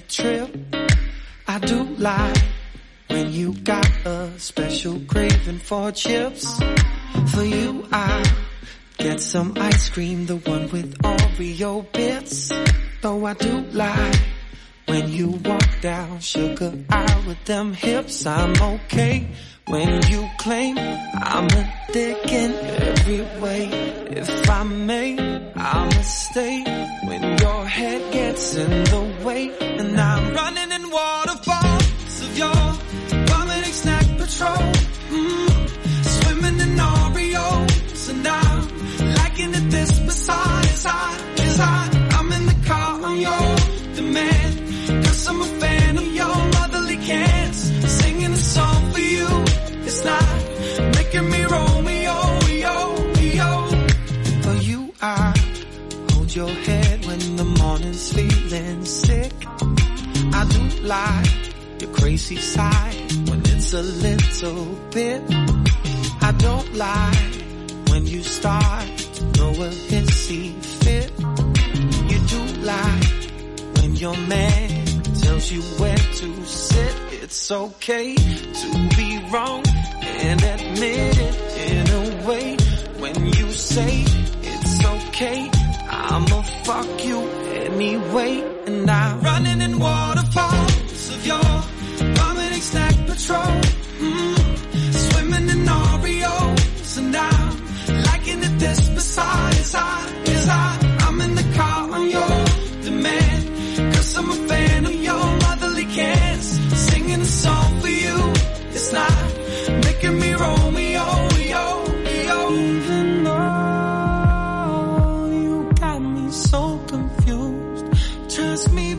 trip. I do like when you got a special craving for chips. For you I get some ice cream, the one with Oreo bits. Though I do like when you walk down Sugar Isle with them hips. I'm okay when you claim I'm a dick in every way. If I may, I'ma stay when your head gets in the way. And I'm running in waterfalls of your vomiting snack patrol. Swimming in Oreos, and I'm liking it this besides I'm in the car on your demand. Cause I'm a fan of your motherly cans. Singing a song for you, it's not making me Romeo, yo. For you I hold your head when the morning's feeling sick. I do like your crazy side when it's a little bit. I don't like when you start to throw a hissy fit. You do like when your man tells you where to sit. It's okay to be wrong and admit it in a way. When you say it's okay, I'ma fuck you anyway. And I'm running in waterfalls of your vomiting snack patrol. Swimming in Oreos, and I'm liking it this besides I'm in the car on your demand. Cause I'm a fan of your motherly cans. Singing a song for you, it's not making me Romeo, yo. Even though you got me so confused, trust me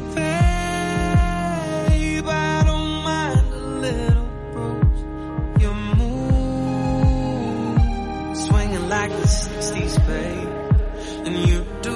babe, I don't mind a little bruise. Your move, swinging like the 60s, babe. And you do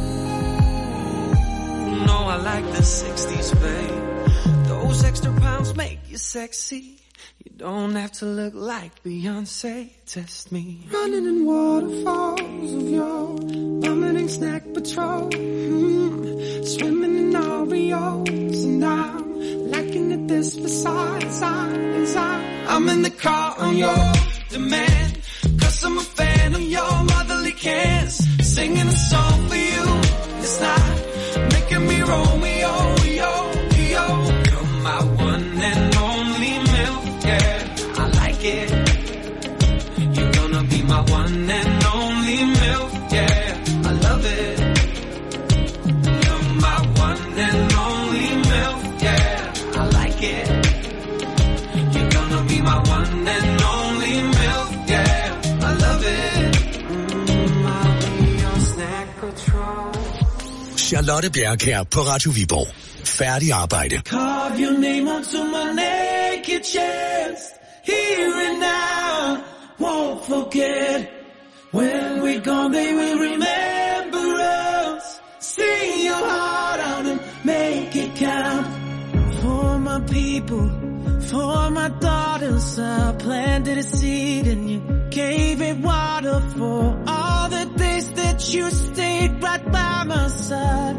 know I like the 60s, babe. Those extra pounds make you sexy. You don't have to look like Beyonce. Test me. Running in waterfalls of your vomiting snack patrol. Swimming in Oreos, and I'm liking it this besides I'm in the car on your demand. Cause I'm a fan of your motherly cans. Singing a song for you, it's not making me Romeo, yo. You're my one and only milk, yeah, I like it. You're gonna be my one and only milk, yeah, I love it. You're my one and only milk, yeah, I like it. You're gonna be my one and only milk, yeah, I love it. I'll be your snack patrol. Charlotte Bjerrenkjær på Radio Viborg. Færdig arbejde. Carve your name onto my naked chest. Here and now, won't forget. When we're gone, they will remember us. Sing your heart out and make it count. For my people, for my daughters, I planted a seed and you gave it water. For all the days that you stayed right by my side.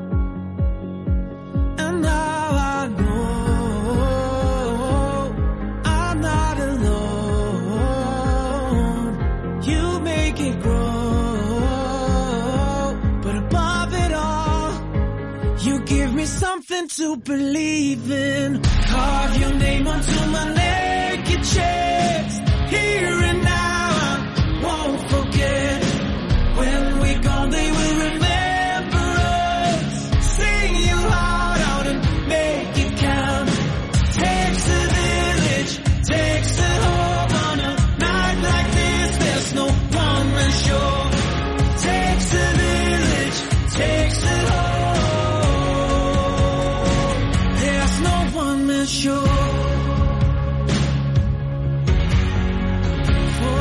And now I know I'm not alone. You make it grow, but above it all, you give me something to believe in. Carve your name onto my naked chest. Here and now, I won't forget. When we're gone, they will remember us. Sing your heart out and make it count. Takes a village, takes a home. On a night like this, there's no one-man show. Takes a village, takes a home. There's no one-man show. For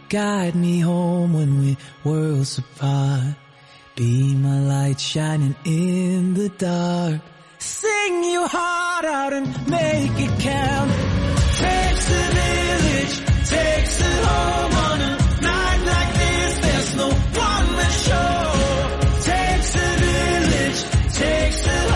guide me home when we're worlds apart. Be my light shining in the dark. Sing your heart out and make it count. Takes a village, takes it home on a night like this. There's no one-man show. Takes a village, takes it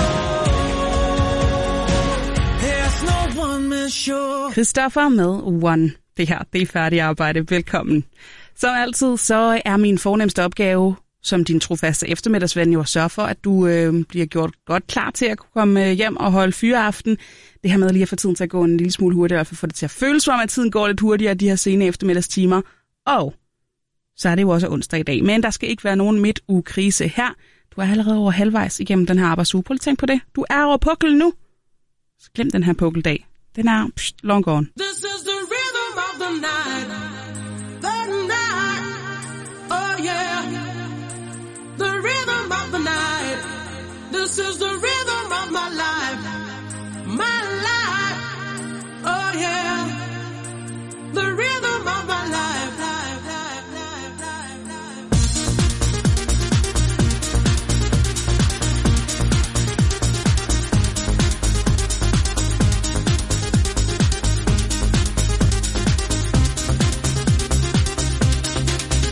home. There's no one-man show. Christoffer med One. Det her, det er færdig arbejde. Velkommen. Som altid, så er min fornemste opgave som din trofaste eftermiddagsven jo at sørge for, at du bliver gjort godt klar til at kunne komme hjem og holde fyreaften. Det her med lige at få tiden til at gå en lille smule hurtigere, for at få det til at føles som, at tiden går lidt hurtigere de her sene eftermiddagstimer. Og så er det jo også onsdag i dag. Men der skal ikke være nogen midtuge-krise her. Du er allerede over halvvejs igennem den her arbejdsuge. Prøv lige tænk på det. Du er over pukkel nu. Så glem den her pukkeldag. Den er long gone. This is the rhythm of the night. The night. Oh yeah. The rhythm of the night. This is the rhythm of my life. My life. Oh yeah. The rhythm of my life. Life, life, life, life, life.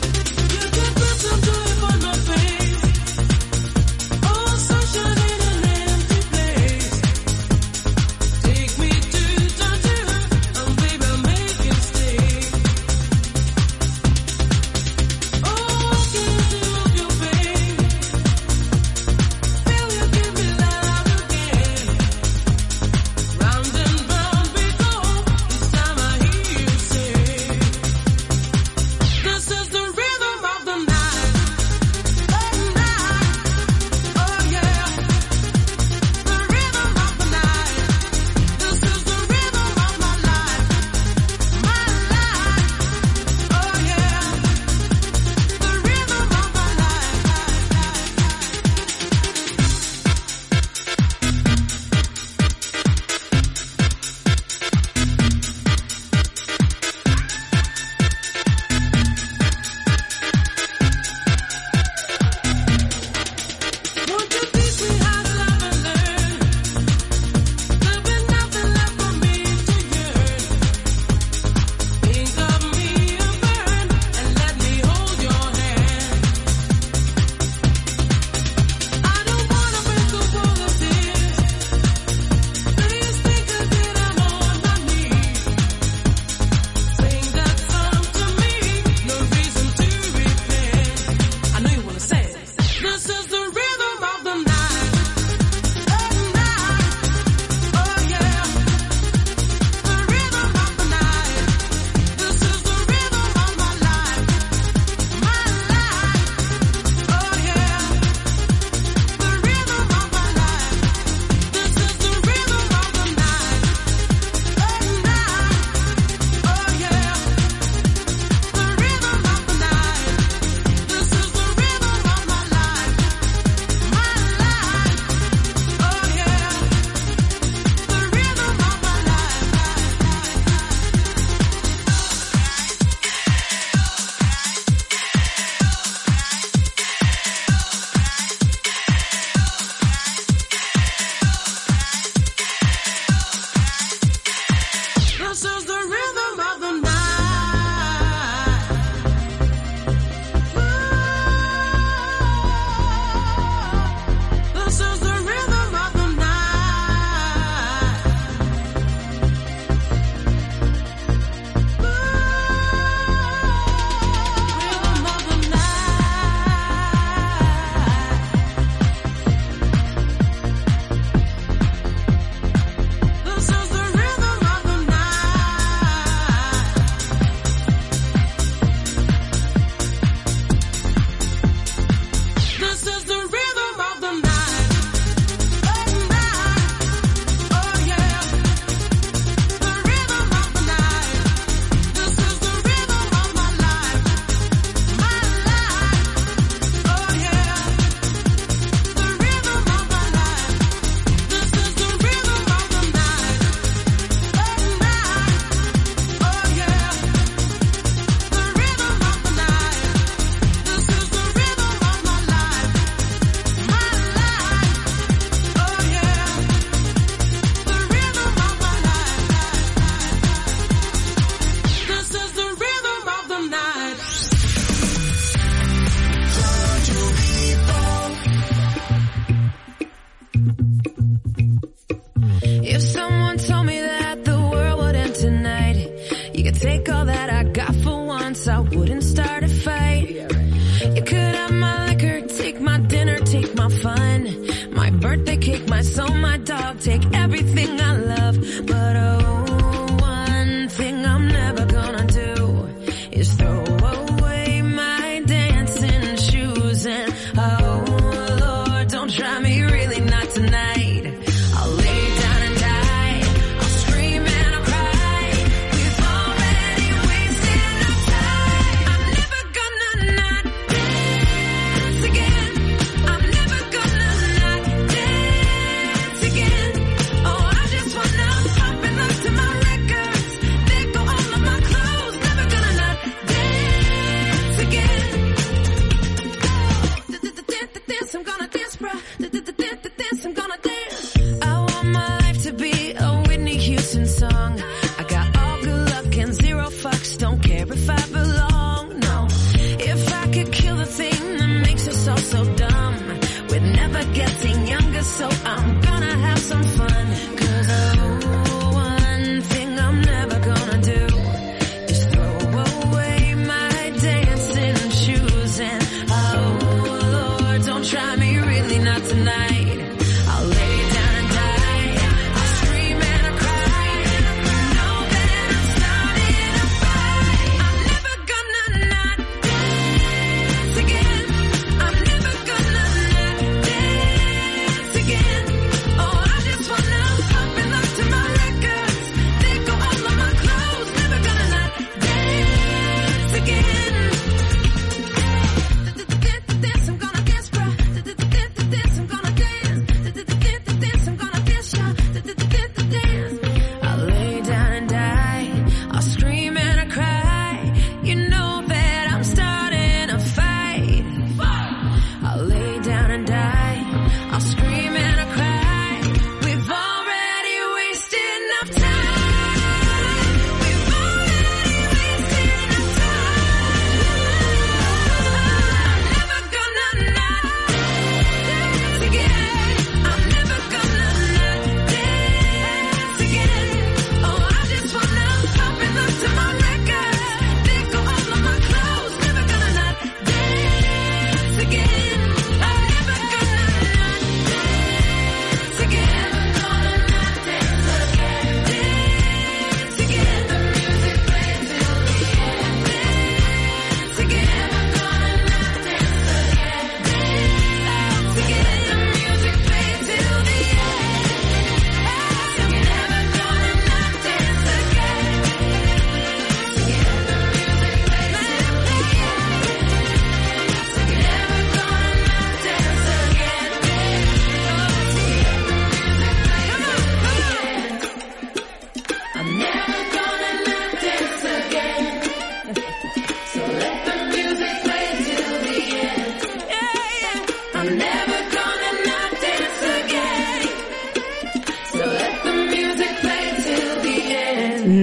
You can listen to it for nothing. Oh, sunshine in the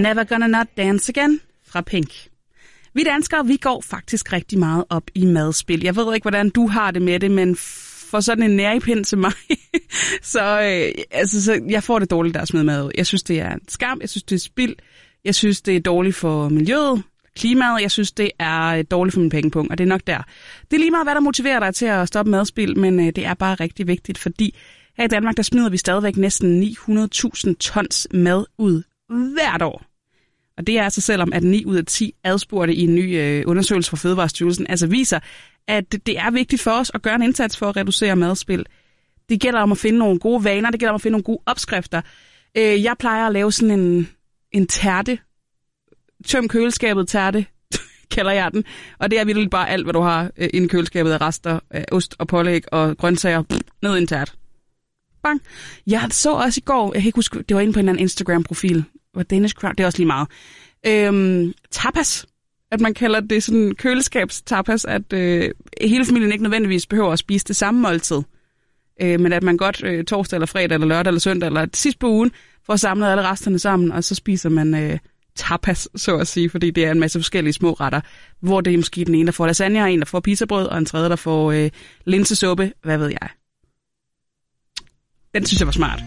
Never Gonna Not Dance Again fra Pink. Vi danskere, vi går faktisk rigtig meget op i madspil. Jeg ved ikke, hvordan du har det med det, men for sådan en næripind til mig, så jeg får det dårligt, der at smide mad. Jeg synes, det er en skam. Jeg synes, det er spild. Jeg synes, det er dårligt for miljøet, klimaet. Jeg synes, det er dårligt for min pengepunkt, og det er nok der. Det er lige meget, hvad der motiverer dig til at stoppe madspil, men det er bare rigtig vigtigt, fordi her i Danmark, der smider vi stadigvæk næsten 900.000 tons mad ud hvert år. Og det er altså selvom, at 9 ud af 10 adspurgte i en ny undersøgelse fra Fødevarestyrelsen altså viser, at det er vigtigt for os at gøre en indsats for at reducere madspil. Det gælder om at finde nogle gode vaner, det gælder om at finde nogle gode opskrifter. Jeg plejer at lave sådan en tærte, tøm køleskabet tærte, kalder jeg den. Og det er virkelig bare alt, hvad du har inde i køleskabet af rester, ost og pålæg og grøntsager, ned i en tært. Bang. Jeg så også i går, jeg kan ikke huske, det var inde på en eller anden Instagram-profil, og Danish Crown, det er også lige meget. Tapas, at man kalder det sådan køleskabstapas, at hele familien ikke nødvendigvis behøver at spise det samme måltid, men at man godt torsdag eller fredag eller lørdag eller søndag eller sidst på ugen får samlet alle resterne sammen, og så spiser man tapas, så at sige, fordi det er en masse forskellige små retter, hvor det er måske den ene, der får lasagne, en, der får pizzabrød, og en tredje, der får linsesuppe, hvad ved jeg. Den synes jeg var smart.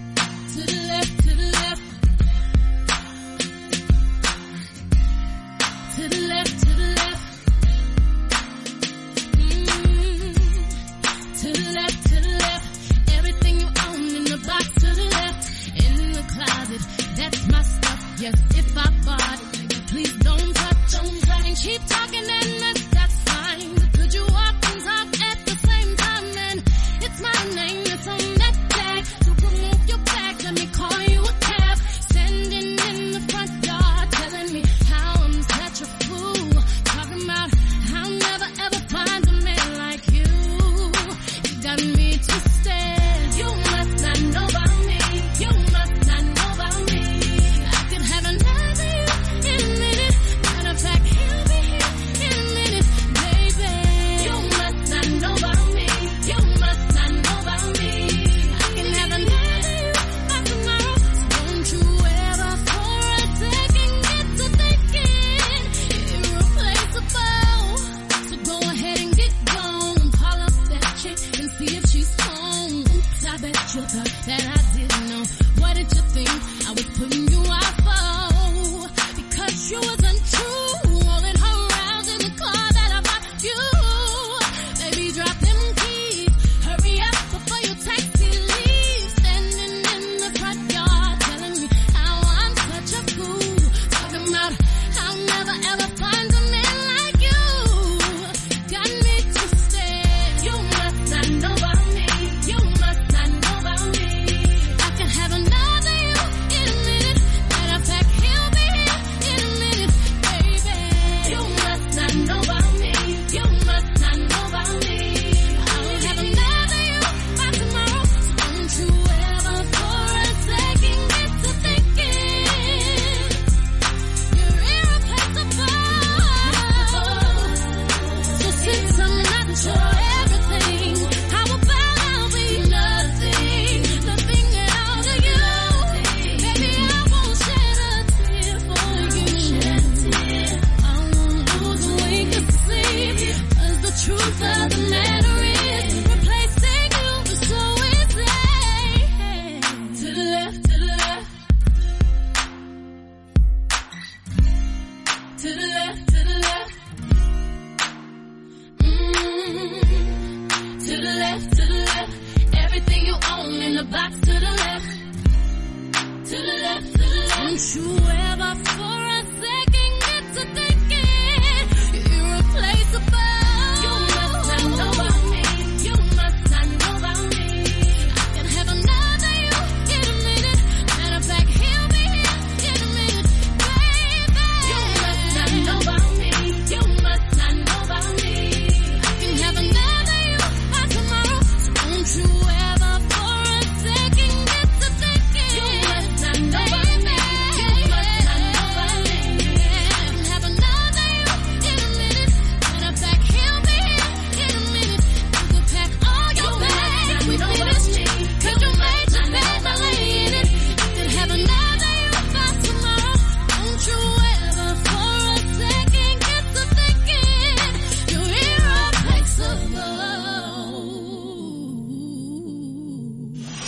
Keep talking and that's fine. Could you walk and talk at the same time? And it's my name that's on that tag. So remove your bag, let me call you a cab. Standing in the front yard, telling me how I'm such a fool. Talking about I'll never ever find a man like you. You got me twisted. You must not know about me. You must not know about me. I could have another you in a minute. Matter of fact, he'll be here.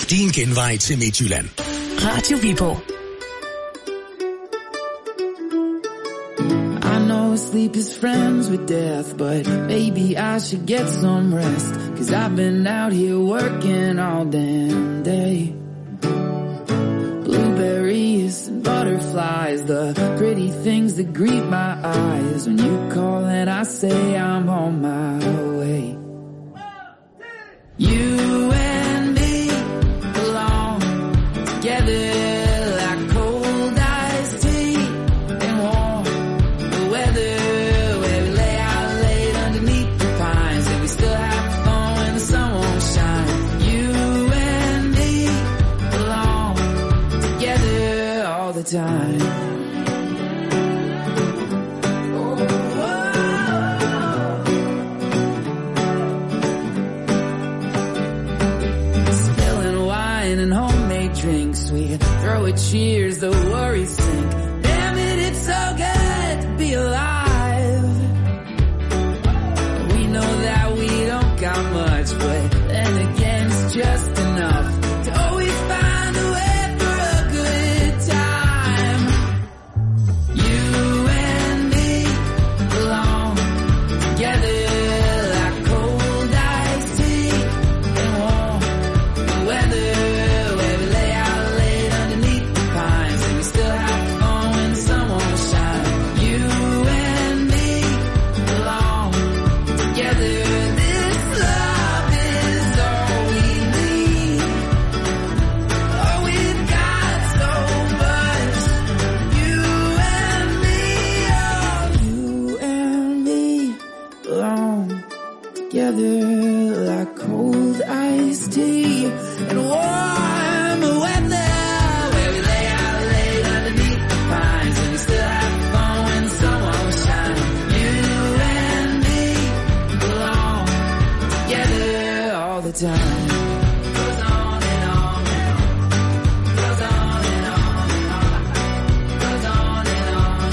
Din genvej til Midtjylland. Radio Viborg. I know sleep is friends with death, but maybe I should get some rest, 'cause I've been out here working all damn day. Blueberries and butterflies, the pretty things that greet my eyes when you call and I say I'm on my way. You and me belong together like cold iced tea and warm weather, where we lay out late underneath the pines and we still have fun when the sun won't shine. You and me belong together all the time. And homemade drinks, we throw a cheers, the worries sink. Damn it, it's so good to be alive. We know that we don't got much, but then again it's just enough to always find a way for a good time. You and me belong together like cold iced tea and warm weather. Together like cold iced tea and warm weather, where we lay out late underneath the pines and we still have fun when the sun won't shine. You and me belong together all the time. Goes on and on and on. Goes on and on and on. Goes on and on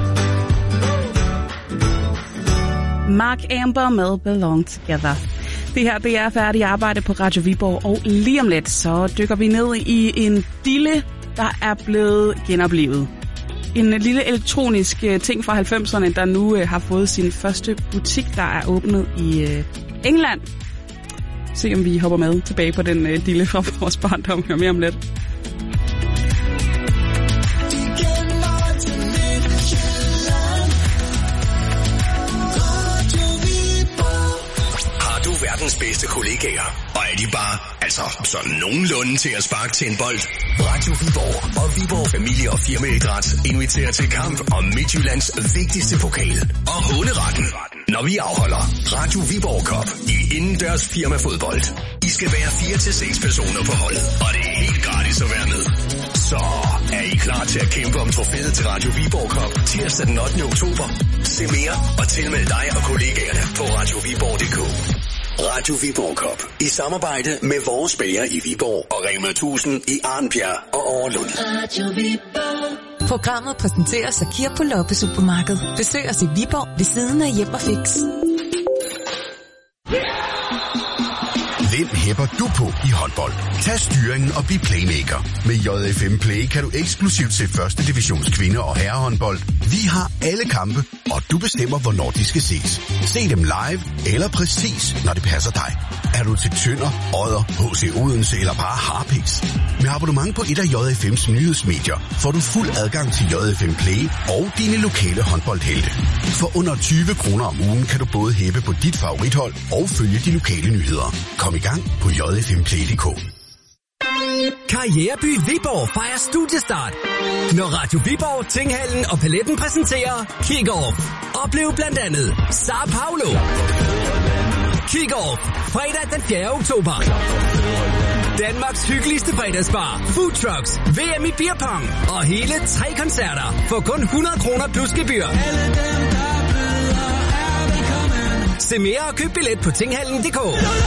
and on. Mark Amber med Belong Together. Det her, det er færdig arbejde på Radio Viborg, og lige om lidt, så dykker vi ned i en dille, der er blevet genoplevet. En lille elektronisk ting fra 90'erne, der nu har fået sin første butik, der er åbnet i England. Se om vi hopper med tilbage på den dille fra vores barndom. Hør mere om lidt. Verdens bedste kollegaer. Og er de bare, altså sådan nogenlunde til at sparke til en bold? Radio Viborg og Viborg Familie- og Firmaidræt inviterer til kamp om Midtjyllands vigtigste pokal og håneretten, når vi afholder Radio Viborg Cup i indendørs firmafodbold. I skal være 4 til 6 personer på holdet, og det er helt gratis at være med. Så er I klar til at kæmpe om trofæet til Radio Viborg Cup tirsdag den 8. oktober? Se mere og tilmeld dig og kollegaerne på radioviborg.dk. Radio Viborg Cup i samarbejde med vores bager i Viborg og Rema 1000 i Arnbjerg og Overlund. Radio Viborg. Programmet præsenteres af Kirp på Loppe Supermarked. Besøg os i Viborg ved siden af Hjem og Fix. Hvem hæpper du på i håndbold? Tag styringen og bliv playmaker. Med JFM Play kan du eksklusivt se første divisions kvinde- og herrehåndbold. Vi har alle kampe, og du bestemmer, hvornår de skal ses. Se dem live eller præcis, når det passer dig. Er du til Tønder, Odder, HC Odense eller bare Harpiks? Med abonnement på et af JFM's nyhedsmedier får du fuld adgang til JFM Play og dine lokale håndboldhelte. For under 20 kroner om ugen kan du både hæppe på dit favorithold og følge de lokale nyheder. Kom i gang på jfmplay.dk. Karriereby Viborg fejrer studiestart. Når Radio Viborg, Tinghallen og Paletten præsenterer Kick-Off. Oplev blandt andet Sao Paulo. Kick-Off fredag den 4. oktober. Danmarks hyggeligste fredagsbar, food trucks, VM i beerpong og hele 3 koncerter for kun 100 kroner plus gebyr. Se mere og køb billet på tinghallen.dk.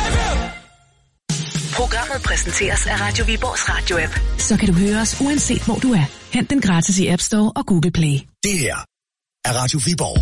Programmet præsenteres af Radio Viborgs radio-app. Så kan du høre os uanset hvor du er. Hent den gratis i App Store og Google Play. Det her er Radio Viborg.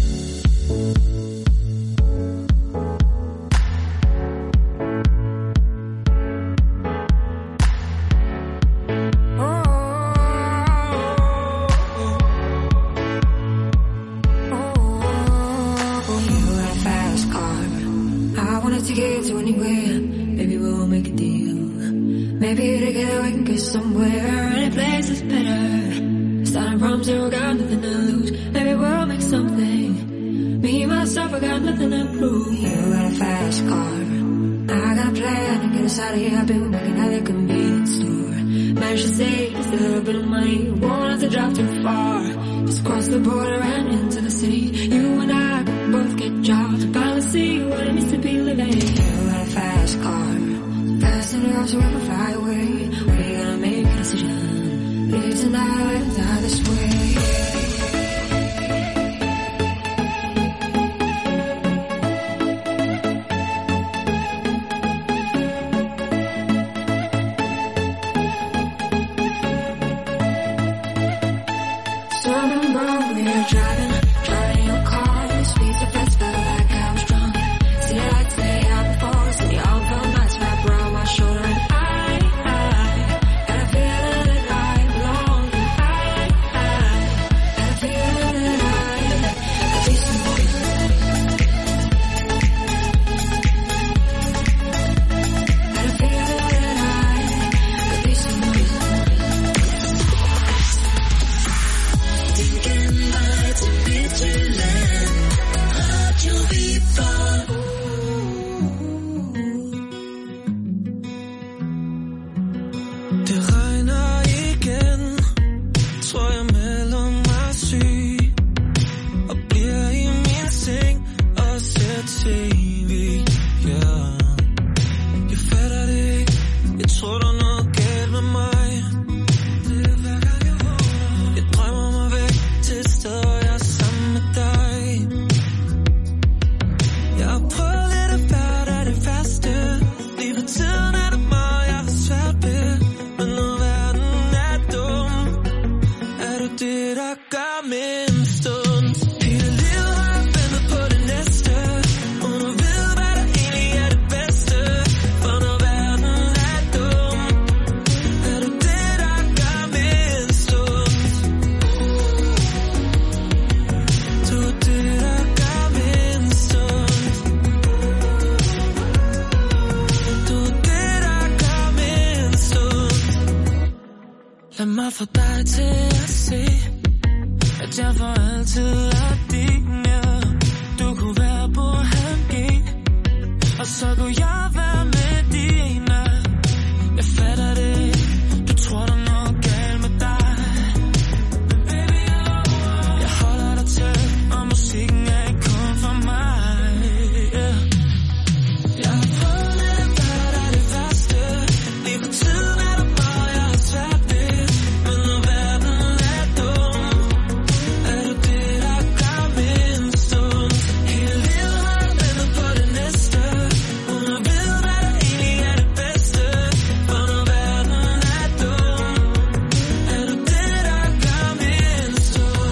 wanna take it to anywhere. Maybe we'll make a deal. Maybe together we can get somewhere. Any place is better. Starting from zero, got nothing to lose. Maybe we'll make something. Me, myself, I got nothing to prove. You got a fast car. I got a plan to get us out of here. I've been working at the convenience store. Managed to save just a little bit of money. Won't have to drive too far. Just cross the border and into the city. You and I could both get jobs. Finally see what it means to be living. You got a fast car. Fast enough so we can fly away. We're gonna make a decision. Leave tonight and die this way. Lad mig få dig til at se, at jeg for altid er din, ja. Du kunne være på halv G, og så kunne jeg være med dine. Jeg fatter det, du tror der er noget galt med dig. Men baby, jeg holder dig tæt, og musikken er ikke kun for mig, yeah. Jeg har prøvet lidt at gøre dig det værste. Lige på tiden er der meget, jeg har svært ved. Men når verden er dum, er du det, der gør min stund. Hele livet har jeg ventet på det næste, uden at vide, hvad der egentlig er det bedste. For når verden er dum, er du det, der gør min stund.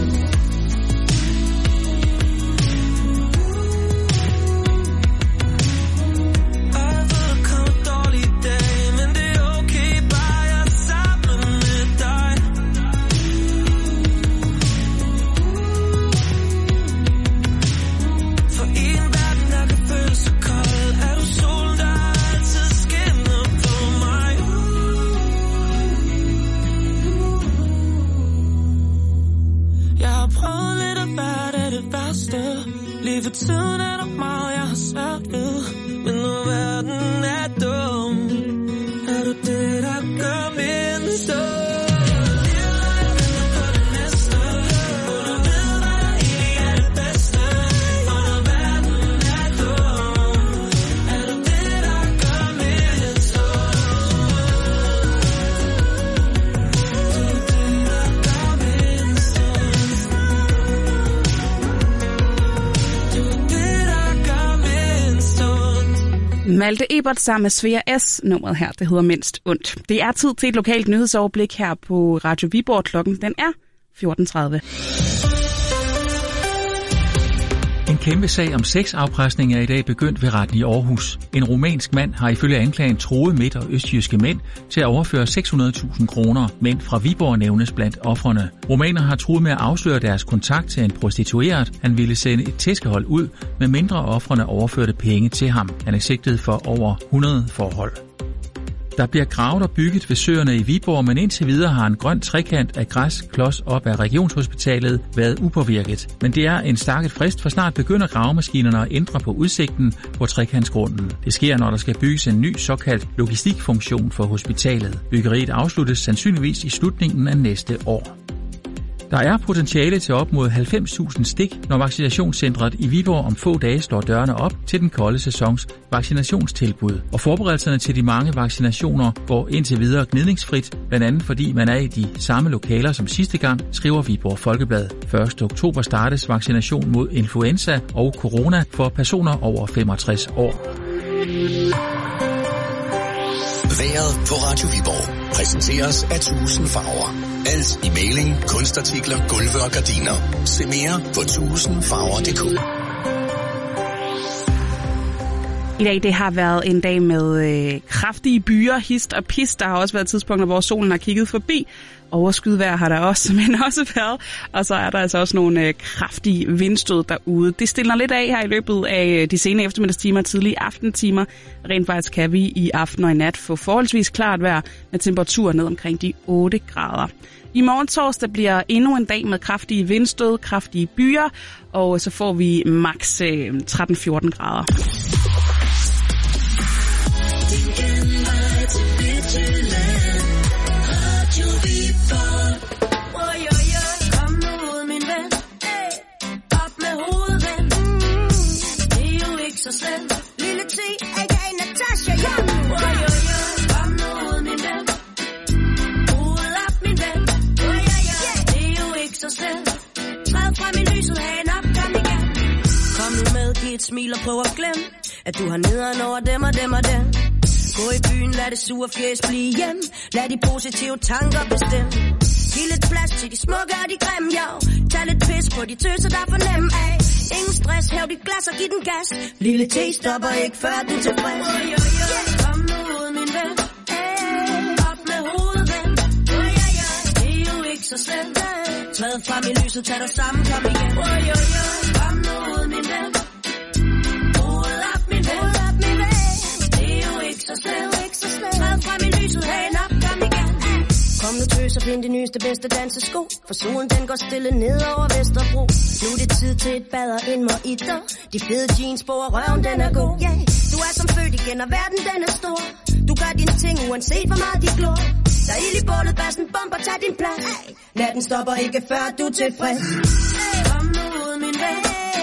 Og jeg ved, der kommer dårlige dage, men det er okay, bare jeg er sammen med dig. For i en verden, der kan føles så kold, er du solen, der altid skinner på mig. Jeg har prøvet lidt at være det værste. Lige for tiden er der meget, jeg har svært ved. Men når verden er dum, er du det, der gør min stund. Malte Ebert sammen med Svea S. Nummeret her, det hedder Mindst Ondt. Det er tid til et lokalt nyhedsoverblik her på Radio Viborg. Klokken den er 14.30. En kæmpe sag om sexafpresning er i dag begyndt ved retten i Aarhus. En rumænsk mand har ifølge anklagen truet midt- og østjyske mænd til at overføre 600.000 kroner. Mænd fra Viborg nævnes blandt ofrene. Rumæner har truet med at afsløre deres kontakt til en prostitueret. Han ville sende et tæskehold ud, med mindre ofrene overførte penge til ham. Han er sigtet for over 100 forhold. Der bliver gravet og bygget ved søerne i Viborg, men indtil videre har en grøn trekant af græs klods op af Regionshospitalet været upåvirket. Men det er en stakket frist, for snart begynder gravemaskinerne at ændre på udsigten på trekantsgrunden. Det sker, når der skal bygges en ny såkaldt logistikfunktion for hospitalet. Byggeriet afsluttes sandsynligvis i slutningen af næste år. Der er potentiale til op mod 90.000 stik, når vaccinationscentret i Viborg om få dage slår dørene op til den kolde sæsons vaccinationstilbud. Og forberedelserne til de mange vaccinationer går indtil videre gnidningsfrit, blandt andet fordi man er i de samme lokaler som sidste gang, skriver Viborg Folkeblad. 1. oktober startes vaccination mod influenza og corona for personer over 65 år. Vejret på Radio Viborg præsenteres af 1000 farver. Alt i maling, kunstartikler, gulve og gardiner. Se mere på 1000farver.dk. I dag det har været en dag med kraftige byer, hist og pist. Der har også været tidspunkter, hvor solen har kigget forbi. Overskyvejr har der også, men også været. Og så er der altså også nogle kraftige vindstød derude. Det stiller lidt af her i løbet af de sene eftermiddagstimer og tidlige aftentimer. Rent faktisk kan vi i aften og i nat få forholdsvis klart vejr med temperaturer ned omkring de 8 grader. I morgen torsdag bliver endnu en dag med kraftige vindstød, kraftige byer, og så får vi maks 13-14 grader. Så selv lille T, a.k.a. Natasha, ja. Kom nu ud, min ven. Hoved op, min ven. Det er jo ikke så selv. Træd frem i lyset, hagen op, kom igen. Kom nu med, giv et smil og prøv at glemme, at du har nederen over dem og dem og dem. Gå i byen, lad det sure fjes blive hjem. Lad de positive tanker bestemme. Giv lidt plads til de smukke og de grimme, jo. Tag lidt pis på de tøser, der er for nem af. Ingen stress, hæv dit glas og giv den gas. Lille T stopper ikke, før du er tilfreds. Kom nu ud, min ven. Op med hovedet, ven. Det er jo ikke så selv. Træd frem i lyset, tag dig sammen, kom igen. Kom nu ud, min ven. Hovedet op, min ven. Det er jo ikke så selv. Træd frem i lyset, hagen op, kom igen. Kom nu tøs og find de nyeste bedste dansesko. For solen den går stille ned over Vesterbro. Nu er det tid til et bad og en mojito. De fede jeans på og røven den er god, yeah. Du er som født igen og verden den er stor. Du gør dine ting uanset hvor meget de glor. Der er ild i bålet, bassen bomber, tag din plads. Natten stopper ikke før du er tilfreds. Kom nu ud, min ven.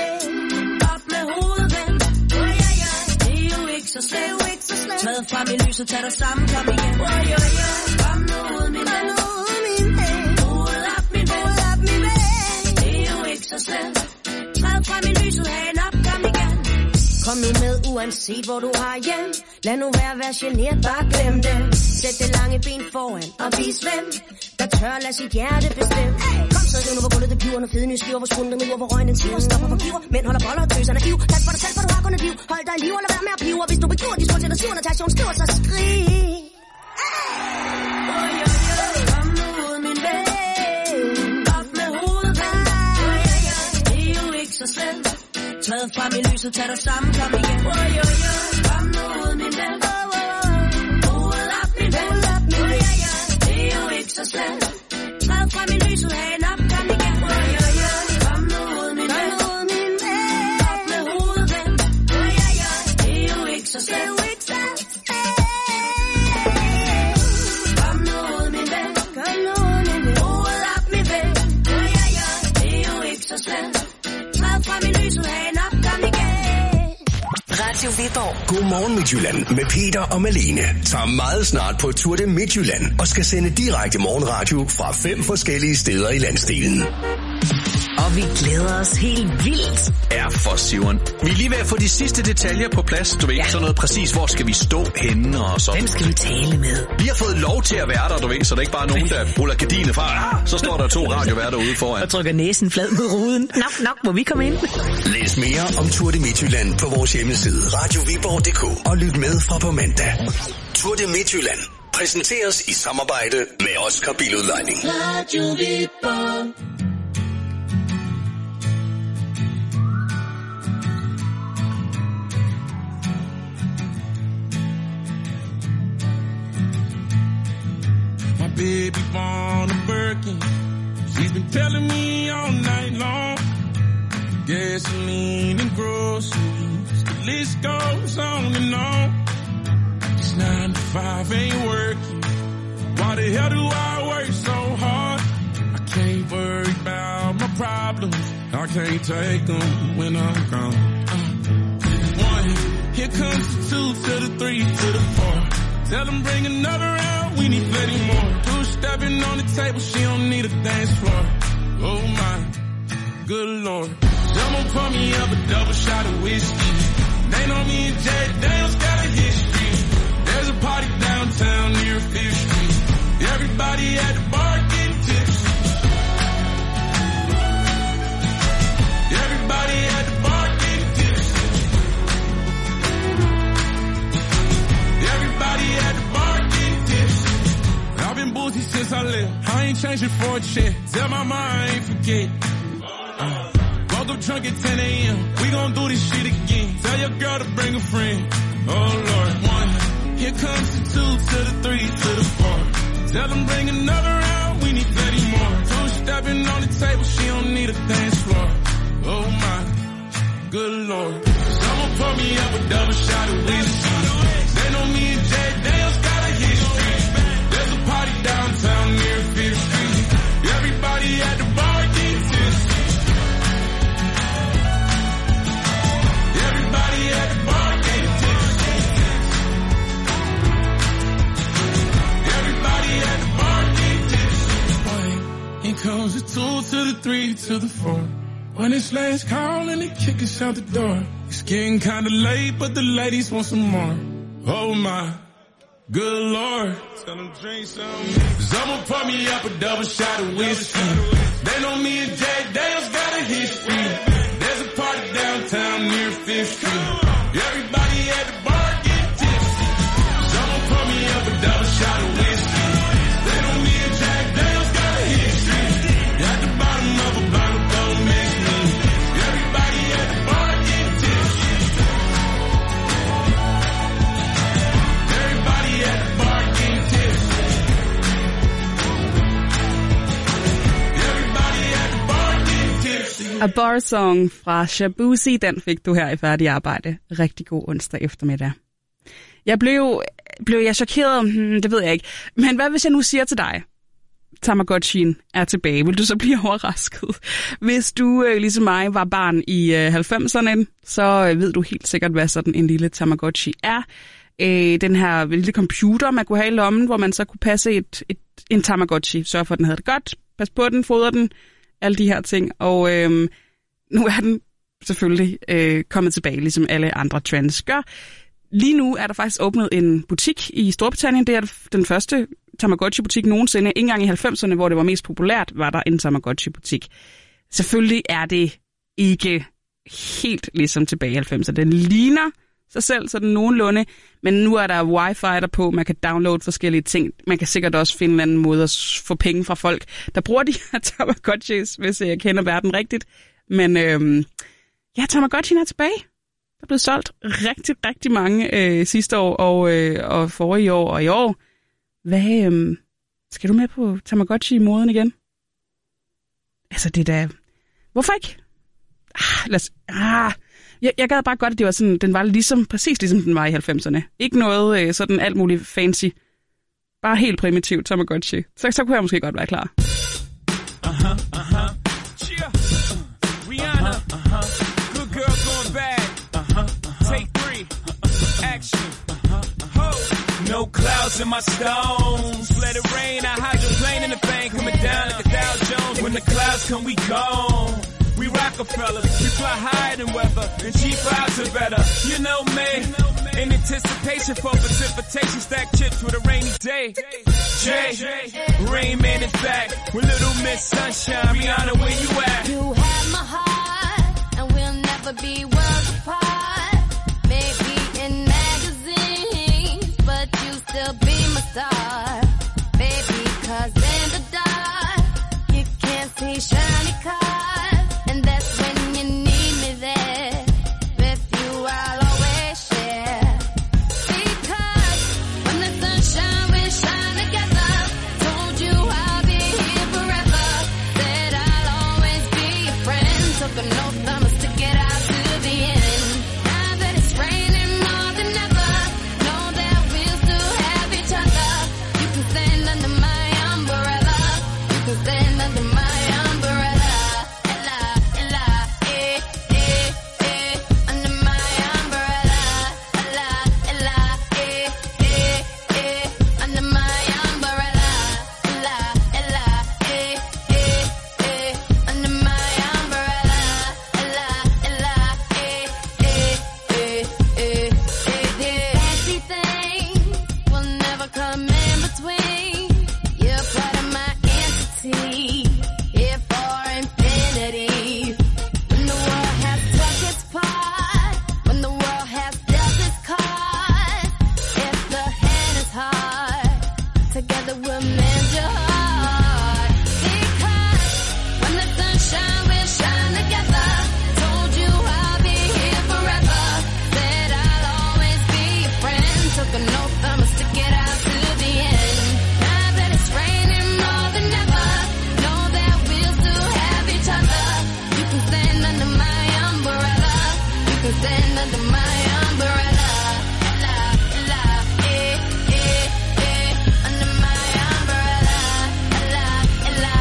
Op med hovedet, ven. Det er jo ikke så slemt. Træd frem i lyset, tag dig sammen, kom igen. Kom nu ud, min ven. Hovedet op, min ven. Det er jo ikke så slemt. Træd frem i lyset, hagen op, kom igen. Kom nu med, uanset hvor du har hjem. Lad nu være at være generet, bare glem dem. Sæt det lange ben foran og vis hvem der tør lade sit hjerte bestemme. Kom så, riv nu hvor gulvet det piver. Når fede nye skiver, hvor spundet nu hvor røgen den siver. Stopper for giver, mænd holder boller og tøser naiv. Pas for dig selv, for du har kun et liv. Hold dig i liv, og lad være med at pive. Og hvis du begiver, de skruer til dig siver. Natasha, hun skriver, så skrig. Kom nu ud, min ven. Op med hovedet, ven. Det er jo ikke så slemt. Træd frem i lyset, tag dig sammen, kom igen. Kom nu ud, min ven. Hovedet op, min ven. Det er jo ikke så slemt. Træd frem i lyset, hagen op, kom igen. Kom nu ud, min ven. Op med hovedet, ven. Det er jo ikke så slemt. Kom nu ud, min ven. Hovedet op, min ven. Det er jo ikke så slemt. Træd frem i lyset, hagen op, kom igen. Radio Viborg. Godmorgen Midtjylland med Peter og Malene. Tager meget snart på Tour de Midtjylland og skal sende direkte morgenradio fra 5 forskellige steder i landsdelen. Og og vi glæder os helt vildt. Ja, for Simon. Vi er lige ved at få de sidste detaljer på plads. Du ved ikke sådan noget præcis, hvor skal vi stå henne og så. Hvem skal vi tale med? Vi har fået lov til at være der, du ved, så det er ikke bare nogen, der ruller gardiner fra. Så står der 2 radioværter ude foran. Og trykker næsen flad mod ruden. Nok, må vi komme ind. Læs mere om Tour de Midtjylland på vores hjemmeside radioviborg.dk og lyt med fra på mandag. Tour de Midtjylland præsenteres i samarbejde med Oscar Biludlejning. Radio Viborg. My baby born a Birkin. She's been telling me all night long. Gasoline and groceries, the list goes on and on. This 9 to 5 ain't working. Why the hell do I work so hard? I can't worry about my problems. I can't take them when I'm gone. 1, here comes the 2 to the 3 to the 4. Tell them bring another round, we need plenty more. 2 stepping on the table, she don't need a dance floor. Oh my, good Lord. Someone pour me up a double shot of whiskey. They know me and Jay Daniels got a history. There's a party downtown near 5th Street. Everybody at the bar getting tipsy. Everybody at the bar getting tipsy. Everybody at the bar getting tipsy. I've been boozy since I left. I ain't changing for a check. Tell my mind I ain't forget. Woke up drunk at 10 a.m. We gon' do this shit again. Tell your girl to bring a friend. Oh Lord. 1, here comes the 2 to the 3 to the 4. Tell them bring another round, we need plenty more. 2 stepping on the table, she don't need a dance floor. Oh my, good Lord. Someone pour me up a double shot of whiskey. They know me and Jay Daniels got a history. There's a party downtown near 5th Street. Everybody at the bar getting tipsy. Everybody at the bar getting tipsy. Everybody at the bar getting tipsy. Here comes the 2 to the 3 to the 4. When it's last call and they kick us out the door. It's getting kinda late, but the ladies want some more. Oh my, good Lord. Tell them drink some. Someone pour me up a double shot of whiskey. They know me and Jay Daniels got a history. There's a party downtown near 5th Street. Everybody at the bar get tipsy. Someone pour me up a double shot of whiskey. They know me and Jack Daniels got a history. At the bottom of a bottle, don't mix me. Everybody at the bar get tipsy. Everybody at the bar get tipsy. Everybody at the bar get tipsy. A Bar Song fra Shabuzi, den fik du her i Færdig Arbejde. Rigtig god onsdag eftermiddag. Blev jeg chokeret? Det ved jeg ikke. Men hvad hvis jeg nu siger til dig, Tamagotchien er tilbage? Vil du så blive overrasket? Hvis du, ligesom mig, var barn i 90'erne, så ved du helt sikkert, hvad sådan en lille Tamagotchi er. Den her lille computer, man kunne have i lommen, hvor man så kunne passe en Tamagotchi. Sørge for, at den havde det godt. Pas på den, fodre den. Alle de her ting. Og nu er den selvfølgelig kommet tilbage, ligesom alle andre trends gør. Lige nu er der faktisk åbnet en butik i Storbritannien. Det er den første Tamagotchi-butik nogensinde. Ikke engang i 90'erne, hvor det var mest populært, var der en Tamagotchi-butik. Selvfølgelig er det ikke helt ligesom tilbage i 90'erne. Den ligner sig selv sådan nogenlunde, men nu er der wifi der på. Man kan downloade forskellige ting. Man kan sikkert også finde en anden måde at få penge fra folk, der bruger de her Tamagotchis, hvis jeg kender verden rigtigt. Men ja, Tamagotchien er tilbage. Der er blevet solgt rigtig, rigtig mange sidste år og forrige år og i år. Hvad skal du med på Tamagotchi-moden igen? Altså det der. Hvorfor ikke? Jeg gad bare godt, at det var sådan, den var præcis ligesom den var i 90'erne. Ikke noget sådan alt muligt fancy. Bare helt primitivt Tamagotchi. Så kunne jeg måske godt være klar. Rihanna, good girl going bad. Take 3, action. No clouds in my stones. Let it rain, I hydroplane in the bank. Coming down like a Dow Jones. When the clouds come, we gone. Rockefeller. We fly higher than weather, and cheap vibes are better. You know me, in anticipation for precipitation, stack chips with a rainy day. Jay, Rain Man is back with Little Miss Sunshine. Rihanna, where you at? You have my heart, and we'll never be worlds apart. Maybe in magazines, but you still be my star. Baby, 'cause in the dark, you can't see shiny cars, and that's when you need me there. With you, I'll always share. Because when the sunshine will shine together, told you I'll be here forever. Said I'll always be your friend. Took an oath, I'ma stick it out to the end. Now that it's raining more than ever, know that we'll still have each other. You can stand under my umbrella. You can stand under my umbrella. Ella, Ella, under my umbrella. Ella, Ella, under my umbrella. Ella, Ella, under my umbrella. Ella, Ella, fancy things will never come in between. You're part of my entity, here for infinity. When the world has took its part, when the world has dealt its cards, if the hand is hard, together we'll mend your heart. Because when the sunshine will shine together, told you I'll be here forever. Said I'll always be your friend. Took an oath, I'ma stick it out to the end. Now that it's raining more than ever, know that we'll still have each other. You can stand under my umbrella. You can stand under my umbrella. Ella, Ella, under my umbrella. Ella, Ella,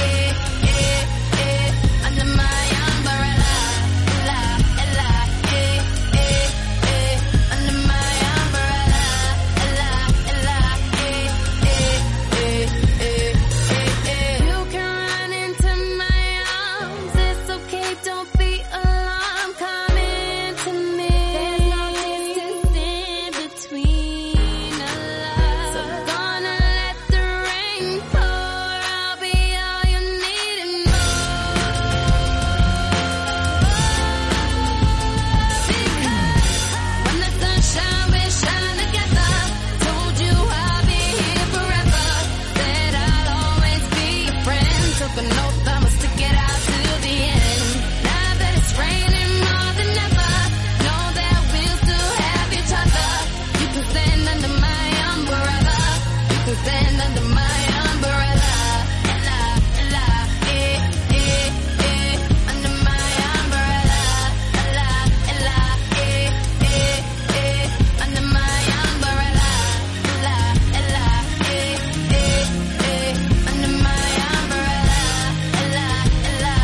under my umbrella. Ella, Ella, under my umbrella. Ella, Ella, you can run into my arms. It's okay, don't be alarmed. Come into me. There's no distance in between us. So gonna let the rain pour. I'll be all you need and more. When the sunshine will shine together, told you I'll be here forever. Said I'll always be your friend. Took an oath, I'ma stick it out to the end. Now that it's raining more than ever, know that we'll still have each other. You can stand under my umbrella. You can stand under my umbrella. Ella, Ella, under my umbrella. Ella, Ella, under my umbrella. Ella, Ella, under my umbrella. Ella, Ella,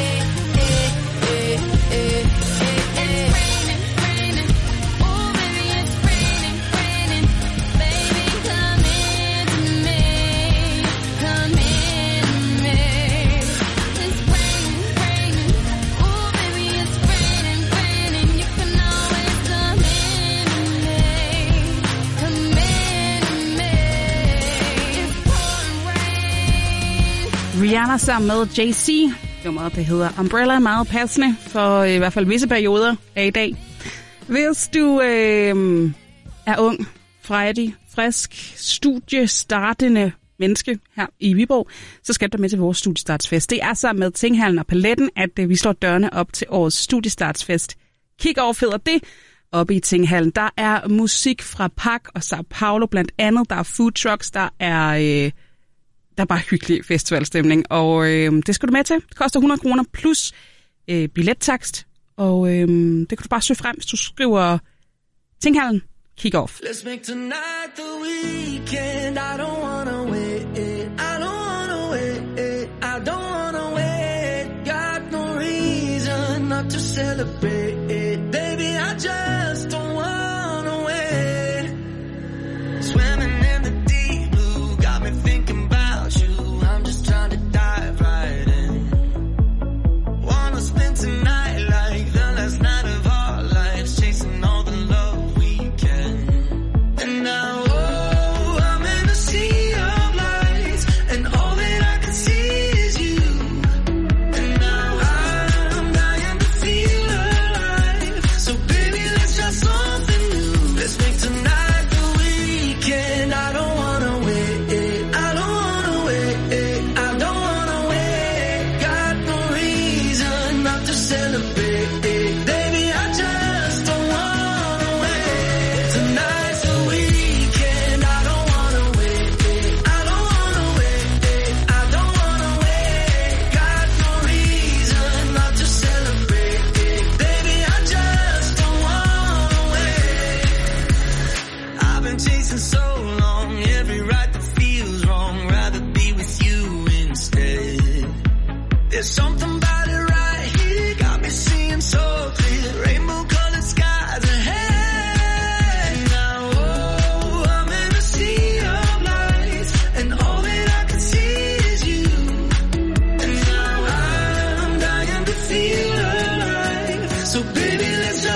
it's raining, raining. Oh, baby, it's raining, raining. Baby, come into me. Come into me. It's raining, raining. Oh, baby, it's raining, raining. You can always come into me. Come into me. It's pouring rain. Rihanna sammen med Jay-Z. Nummeret, det hedder Umbrella, meget passende for i hvert fald visse perioder af i dag. Hvis du er ung, frejdig, frisk, studiestartende menneske her i Viborg, så skal du med til vores studiestartsfest. Det er sammen med Tinghallen og Paletten, at vi slår dørene op til årets studiestartsfest. Kig over feder det oppe i Tinghallen. Der er musik fra Pak og Sao Paulo blandt andet. Der er food trucks, der er bare hyggelig festivalstemning, og det skal du med til. Det koster 100 kroner plus billettakst, og det kan du bare søge frem, hvis du skriver Tinghallen Kick-Off. Let's make tonight the weekend. I don't wanna wait. I don't wanna wait. I don't wanna wait. Got no reason not to celebrate. Baby, I just don't wanna wait. Swimming in the deep blue got me thinking about you. I'm just trying to dive right in. Wanna spend tonight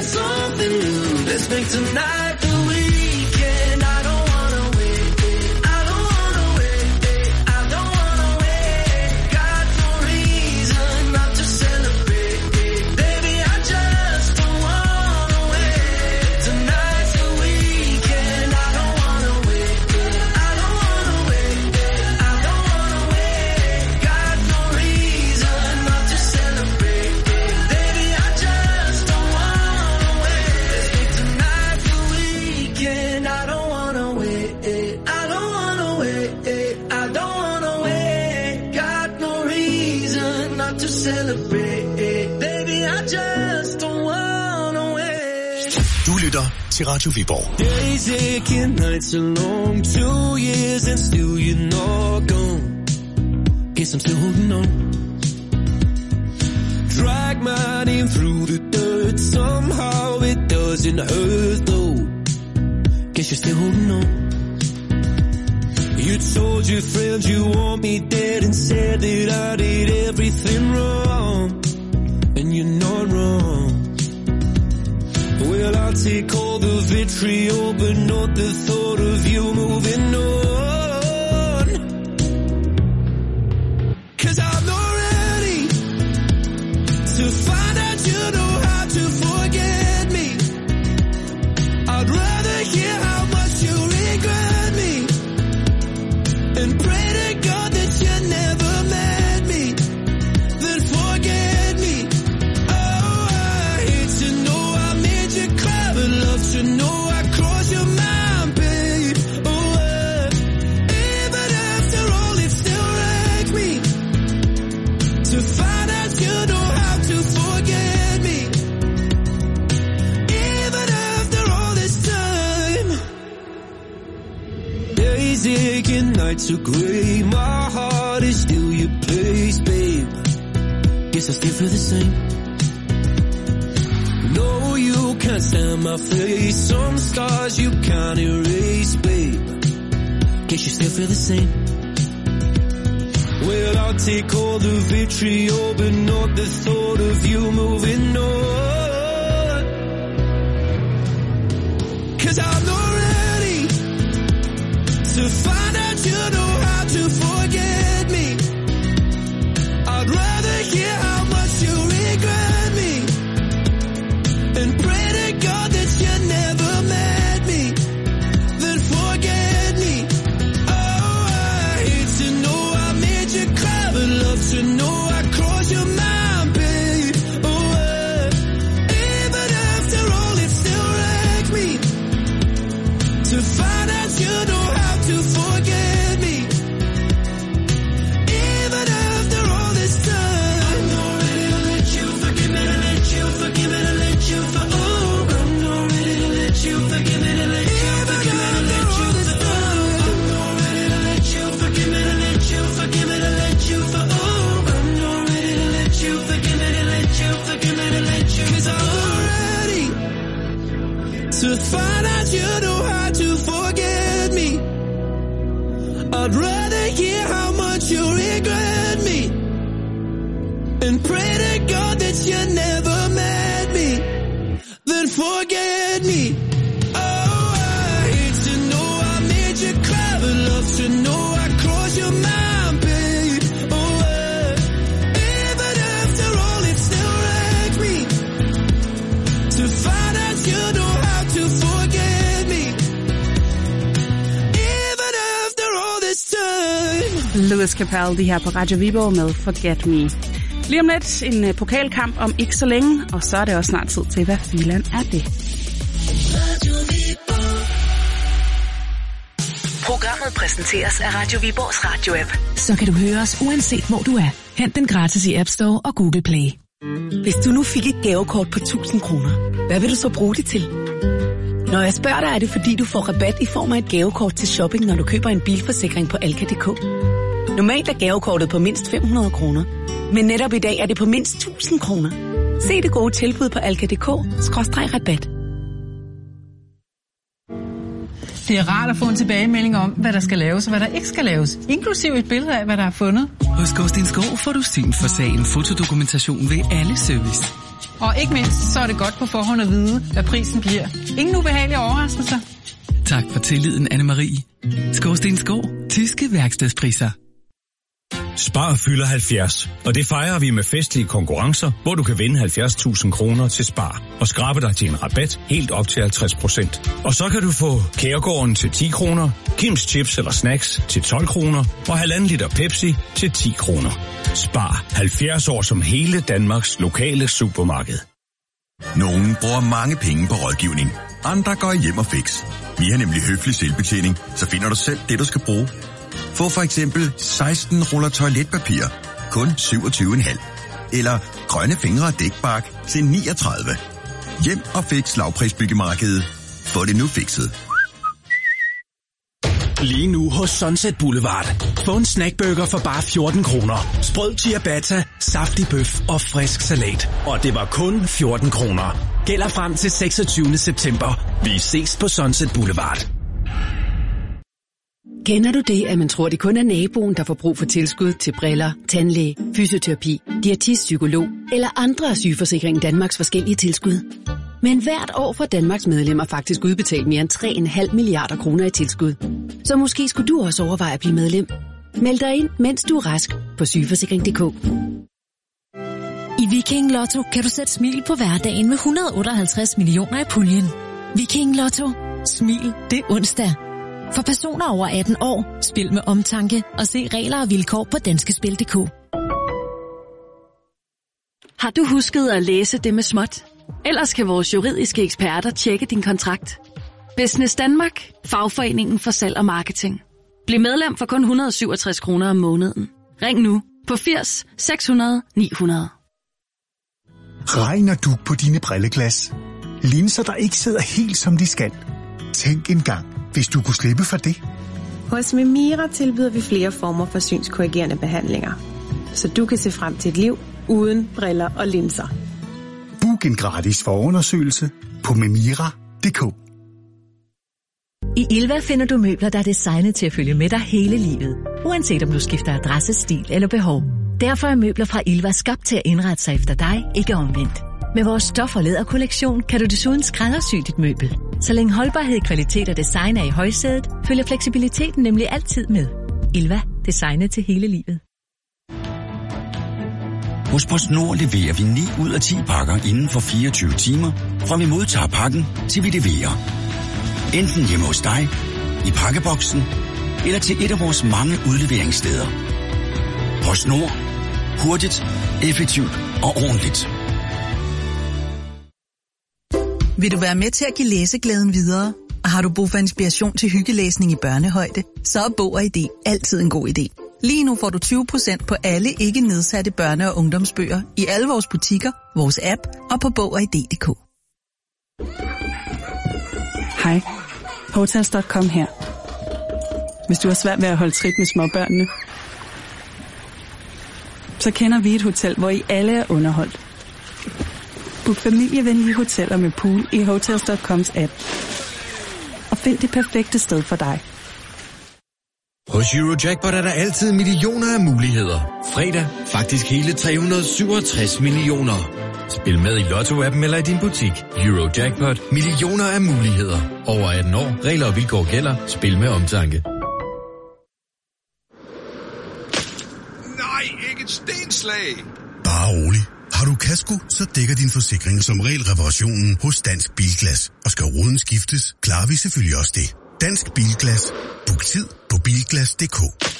something new. Let's make tonight the weekend. I don't wanna wait. I don't wanna wait. I don't wanna wait. Got no reason not to celebrate. Baby, I just don't wanna wait. Tonight's the weekend. I don't wanna wait. I don't wanna wait. I don't wanna wait. Got no reason not to celebrate. Baby, I just don't wanna wait. Tonight's the weekend. I don't wanna wait. I don't wanna wait. I don't wanna wait. Got no reason not to celebrate. Baby, I just don't wanna wait. Du lytter til Radio Viborg. Days aching, nights are long, 2 years and still you're not gone. Guess I'm still holding on. Drag my name through the dirt, somehow it doesn't hurt though. Guess you're still holding on. You told your friends you want me dead and said that I did everything wrong. And you're not wrong. Well, I'll take all the vitriol, but not the thought of you moving on. 'Cause I'm not ready to find out you know how to forget me. I'd rather hear how much you regret me and pray to God that you never met me, then forget me. Oh, I hate to know I made you cry, but love to know I crossed your mind, babe. Oh, even after all, it still wrecks me to find out you know how to forget me. Even after all this time. Days aching, nights are gray. My heart is still your place, babe. Guess I still feel the same. No, you can't stand my face. Some scars you can't erase, babe. Guess you still feel the same. Well, I'll take all the vitriol, but not the thought of you moving on. 'Cause I'm not ready to find out you know how to forget me. I'd rather hear how much you regret me and pray to God that you never met me, then forget me. Oh, I hate to know I made you cry, but love to know I crossed your mind, babe. Oh, even after all, it still wrecks me to find out you know how to forget me. Even after all this time. I'm not ready to let you forgive me, to let you forgive me, to let you for oh. I'm not ready to let you forgive me, to let you forgive me, to let you for oh. I'm not ready to let you forgive me, to let you forgive me, to let you for oh. I'm not ready to let you forgive me, to let you forgive me, to let you. 'Cause I'm not ready to find out you know how to forget me. I'd rather hear how much you regret me and pray to God that you never met me, then forget me. Oh, I hate to know I made you cry, but love to know I crossed your mind, babe. Oh, even after all, it still wrecks me to find out you know how to forget me. Even after all this time. Louis Capaldi her på Radio Viborg med Forget Me. Lige om lidt en pokalkamp om ikke så længe, og så er det også snart tid til, hvad filan er det. Programmet præsenteres af Radio Viborgs radio-app. Så kan du høre os uanset hvor du er. Hent den gratis i App Store og Google Play. Hvis du nu fik et gavekort på 1000 kroner, hvad vil du så bruge det til? Når jeg spørger dig, er det fordi du får rabat i form af et gavekort til shopping, når du køber en bilforsikring på Alka.dk. Normalt er gavekortet på mindst 500 kroner, men netop i dag er det på mindst 1000 kroner. Se det gode tilbud på Alka.dk/rabat. Det er rart at få en tilbagemelding om, hvad der skal laves og hvad der ikke skal laves, inklusive et billede af, hvad der er fundet. Hos Gårdstensgaard får du syn for sagen fotodokumentation ved alle service. Og ikke mindst, så er det godt på forhånd at vide, hvad prisen bliver. Ingen ubehagelige overraskelser. Tak for tilliden, Anne-Marie. Skorstensgård. Tyske værkstedspriser. Spar fylder 70, og det fejrer vi med festlige konkurrencer, hvor du kan vinde 70.000 kroner til Spar og skrabe dig til en rabat helt op til 50%. Og så kan du få Kærgården til 10 kroner, Kims Chips eller Snacks til 12 kroner og 1,5 liter Pepsi til 10 kroner. Spar 70 år som hele Danmarks lokale supermarked. Nogle bruger mange penge på rådgivning. Andre går hjem og fix. Vi har nemlig høflig selvbetjening, så finder du selv det, du skal bruge. Få for eksempel 16 ruller toiletpapir, kun 27,5. Eller grønne fingre og dækbark til 39. Hjem og fix lavprisbyggemarkedet. Få det nu fikset. Lige nu hos Sunset Boulevard. Få en snackburger for bare 14 kroner. Sprød ciabatta, saftig bøf og frisk salat. Og det var kun 14 kroner. Gælder frem til 26. september. Vi ses på Sunset Boulevard. Kender du det, at man tror, det kun er naboen, der får brug for tilskud til briller, tandlæge, fysioterapi, diætist, psykolog eller andre af Sygeforsikringen Danmarks forskellige tilskud? Men hvert år får Danmarks medlemmer faktisk udbetalt mere end 3,5 milliarder kroner i tilskud. Så måske skulle du også overveje at blive medlem. Meld dig ind, mens du er rask på sygeforsikring.dk. I Viking Lotto kan du sætte smil på hverdagen med 158 millioner i puljen. Viking Lotto. Smil, det er onsdag. For personer over 18 år, spil med omtanke og se regler og vilkår på danskespil.dk. Har du husket at læse det med småt? Ellers kan vores juridiske eksperter tjekke din kontrakt. Business Danmark, fagforeningen for salg og marketing. Bliv medlem for kun 167 kroner om måneden. Ring nu på 80 600 900. Regner du på dine brilleglas? Linser, der ikke sidder helt som de skal? Tænk engang, hvis du kunne slippe for det. Hos Memira tilbyder vi flere former for synskorrigerende behandlinger, så du kan se frem til et liv uden briller og linser. Book en gratis forundersøgelse på memira.dk. I Ilva finder du møbler, der er designet til at følge med dig hele livet, uanset om du skifter adresse, stil eller behov. Derfor er møbler fra Ilva skabt til at indrette sig efter dig, ikke omvendt. Med vores stof- og læderkollektion kan du desuden skræddersy dit møbel. Så længe holdbarhed, kvalitet og design er i højsædet, følger fleksibiliteten nemlig altid med. Ilva. Designet til hele livet. Hos PostNord leverer vi 9 ud af 10 pakker inden for 24 timer, fra vi modtager pakken til vi leverer. Enten hjemme hos dig, i pakkeboksen eller til et af vores mange udleveringssteder. PostNord. Hurtigt, effektivt og ordentligt. Vil du være med til at give læseglæden videre? Og har du brug for inspiration til hyggelæsning i børnehøjde? Så er Bog og ID altid en god idé. Lige nu får du 20% på alle ikke nedsatte børne- og ungdomsbøger i alle vores butikker, vores app og på bogogid.dk. Hej, Hotels.com her. Hvis du har svært ved at holde trit med småbørnene, så kender vi et hotel, hvor I alle er underholdt. Book familievenlige hoteller med pool i Hotels.coms app. Og find det perfekte sted for dig. Hos Eurojackpot er der altid millioner af muligheder. Fredag faktisk hele 367 millioner. Spil med i Lotto-appen eller i din butik. Eurojackpot. Millioner af muligheder. Over 18 år. Regler og vilkår gælder. Spil med omtanke. Nej, ikke et stenslag. Bare rolig. Har du kasko, så dækker din forsikring som regel reparationen hos Dansk Bilglas. Og skal ruden skiftes, klarer vi selvfølgelig også det. Dansk Bilglas. Book tid på bilglas.dk.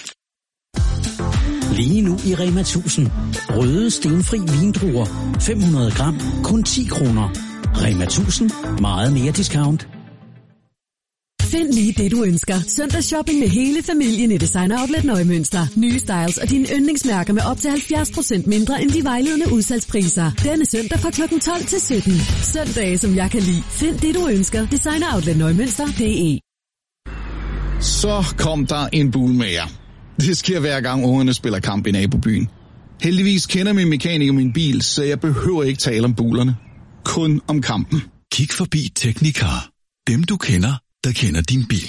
Lige nu i Rema 1000. Røde stenfri vindruer. 500 gram. Kun 10 kroner. Rema 1000. Meget mere discount. Find lige det, du ønsker. Søndagsshopping med hele familien i Designer Outlet Nøje-Mønster. Nye styles og dine yndlingsmærker med op til 70% mindre end de vejledende udsalgspriser. Denne søndag fra kl. 12 til 17. Søndage, som jeg kan lide. Find det, du ønsker. Designer Outlet Nøje-Mønster.de. Så kom der en bulmager. Det sker hver gang ungerne spiller kamp i nabobyen. Heldigvis kender min mekaniker min bil, så jeg behøver ikke tale om bulerne. Kun om kampen. Kig forbi Teknikar. Dem du kender, der kender din bil.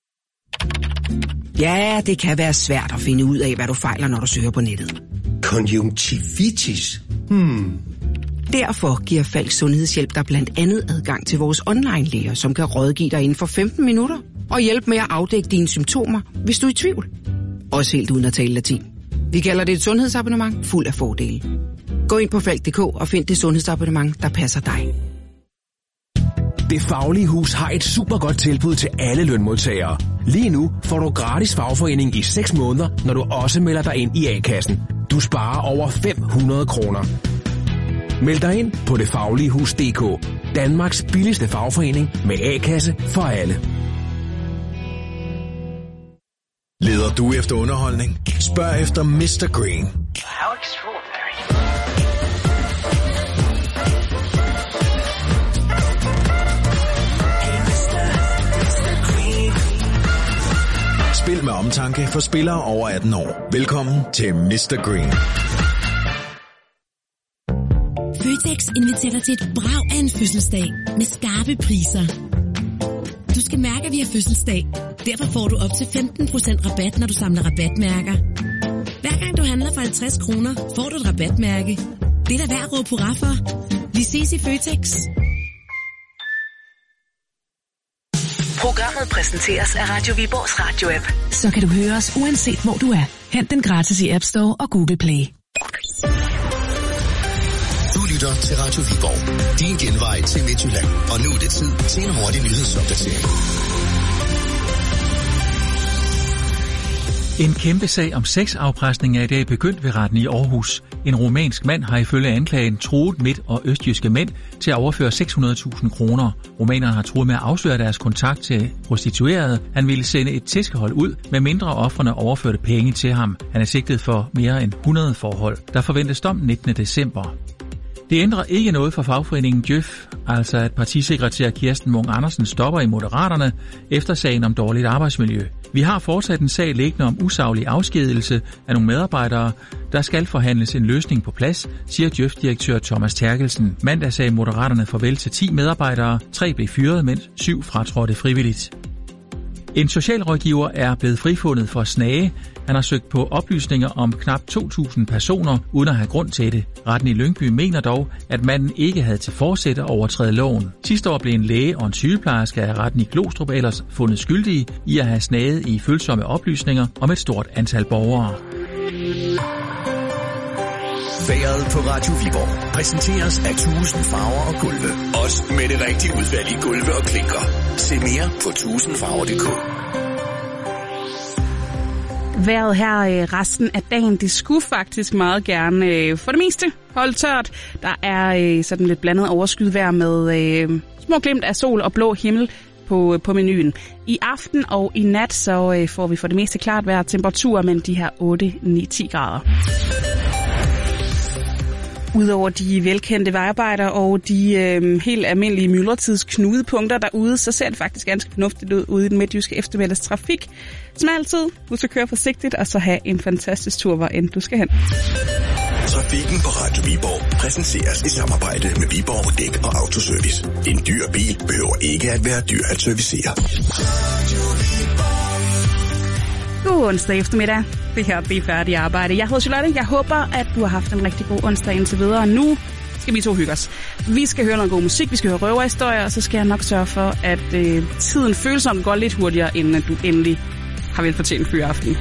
Ja, det kan være svært at finde ud af, hvad du fejler, når du søger på nettet. Konjunktivitis? Derfor giver Falk Sundhedshjælp dig blandt andet adgang til vores online-læger, som kan rådgive dig inden for 15 minutter og hjælpe med at afdække dine symptomer, hvis du er i tvivl. Også helt uden at tale latin. Vi kalder det et sundhedsabonnement fuld af fordele. Gå ind på falk.dk og find det sundhedsabonnement, der passer dig. Det Faglige Hus har et super godt tilbud til alle lønmodtagere. Lige nu får du gratis fagforening i 6 måneder, når du også melder dig ind i A-kassen. Du sparer over 500 kroner. Meld dig ind på detfagligehus.dk. Danmarks billigste fagforening med A-kasse for alle. Leder du efter underholdning? Spørg efter Mr. Green. How extraordinary. Spil med omtanke for spillere over 18 år. Velkommen til Mr. Green. Føtex inviterer til et brag af en fødselsdag med skarpe priser. Du skal mærke, at vi har fødselsdag. Derfor får du op til 15% rabat, når du samler rabatmærker. Hver gang du handler for 50 kroner, får du et rabatmærke. Det er da værd at råbe hurra for. Vi ses i Føtex. Programmet præsenteres af Radio Viborgs radio-app. Så kan du høre os uanset hvor du er. Hent den gratis i App Store og Google Play. Du lytter til Radio Viborg. Din genvej til Midtjylland. Og nu er det tid til en hurtig nyhedsopdatering. En kæmpe sag om sexafpresning er i dag begyndt ved retten i Aarhus. En rumænsk mand har ifølge anklagen truet midt- og østjyske mænd til at overføre 600.000 kroner. Rumænerne har truet med at afsløre deres kontakt til prostituerede. Han ville sende et tæskehold ud, med mindre ofrene overførte penge til ham. Han er sigtet for mere end 100 forhold. Der forventes dom 19. december. Det ændrer ikke noget for fagforeningen Djøf, altså at partisekretær Kirsten Munk Andersen stopper i Moderaterne efter sagen om dårligt arbejdsmiljø. Vi har fortsat en sag liggende om usaglig afskedigelse af nogle medarbejdere. Der skal forhandles en løsning på plads, siger Djøf-direktør Thomas Terkelsen. Mandag sagde Moderaterne farvel til 10 medarbejdere. 3 blev fyret, mens 7 fratrådte frivilligt. En socialrådgiver er blevet frifundet for at snage. Han har søgt på oplysninger om knap 2.000 personer, uden at have grund til det. Retten i Lyngby mener dog, at manden ikke havde til forsæt at overtræde loven. Sidste år blev en læge og en sygeplejerske af retten i Glostrup ellers fundet skyldige i at have snaget i følsomme oplysninger om et stort antal borgere. Vejret på Radio Viborg præsenteres af 1000 farver og gulve. Også med det rigtige udvalg i gulve og klinker. Se mere på 1000farver.dk. Vejret her resten af dagen, det skulle faktisk meget gerne for det meste holde tørt. Der er sådan lidt blandet overskyet med små glimt af sol og blå himmel på menuen. I aften og i nat så får vi for det meste klart vejr, temperaturer mellem de her 8-10 grader. Udover de velkendte vejarbejder og de helt almindelige myldretidsknudepunkter derude, så ser det faktisk ganske fornuftigt ud ude i den midtjyske eftermiddagstrafik. Som altid, du skal køre forsigtigt og så have en fantastisk tur, hvor end du skal hen. Trafikken på Radio Viborg præsenteres i samarbejde med Viborg Dæk og Autoservice. En dyr bil behøver ikke at være dyr at servicere. God onsdag eftermiddag. Det her er færdigt arbejde. Jeg hedder Charlotte. Jeg håber, at du har haft en rigtig god onsdag indtil videre. Nu skal vi to hygge os. Vi skal høre noget god musik, vi skal høre røverhistorier, og så skal jeg nok sørge for, at tiden følsomt går lidt hurtigere, inden at du endelig har velfortjent fyraften.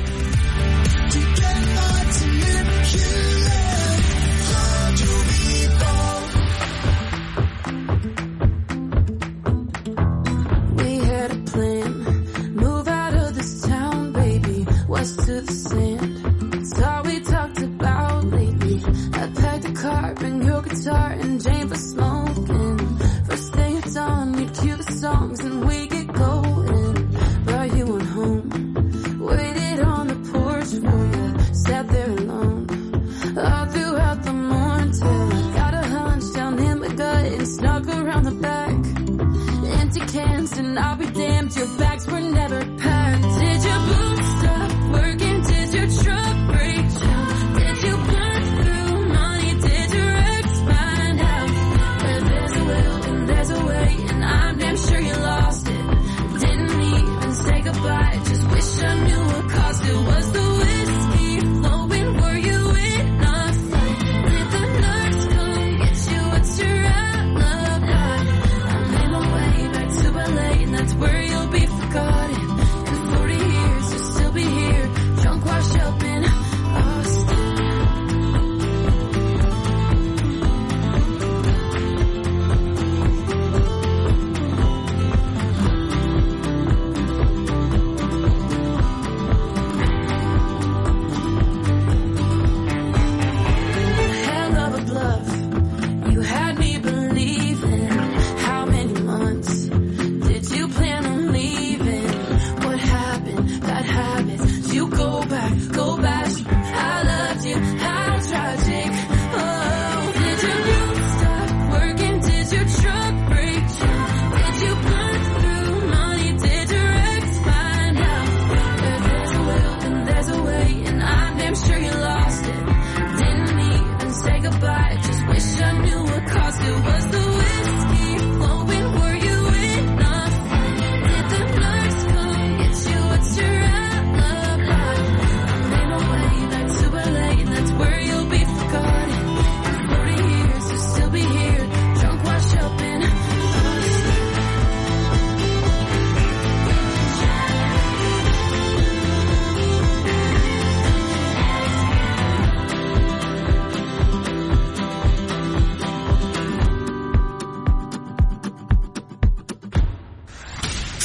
To the sand, it's all we talked about lately. I packed a car, bring your guitar and Jane for smoking. First thing at dawn, we'd cue the songs and we get going. Brought you on home, waited on the porch for you, sat there alone all throughout the morning till I got a hunch down in my gut and snuck around the back. Empty cans and I'll be damned, your bags were never packed. Did your boots stop working? Did your truck break down? Did you burn through money? Did your ex find out? Well, there's a will and there's a way, and I'm damn sure you lost it. Didn't even say goodbye, just wish I knew what caused it. Was the whiskey flowing? Were you in a fight? Did the nurse come get you a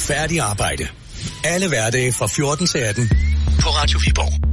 Retfærdig arbejde. Alle hverdage fra 14 til 18 på Radio Viborg.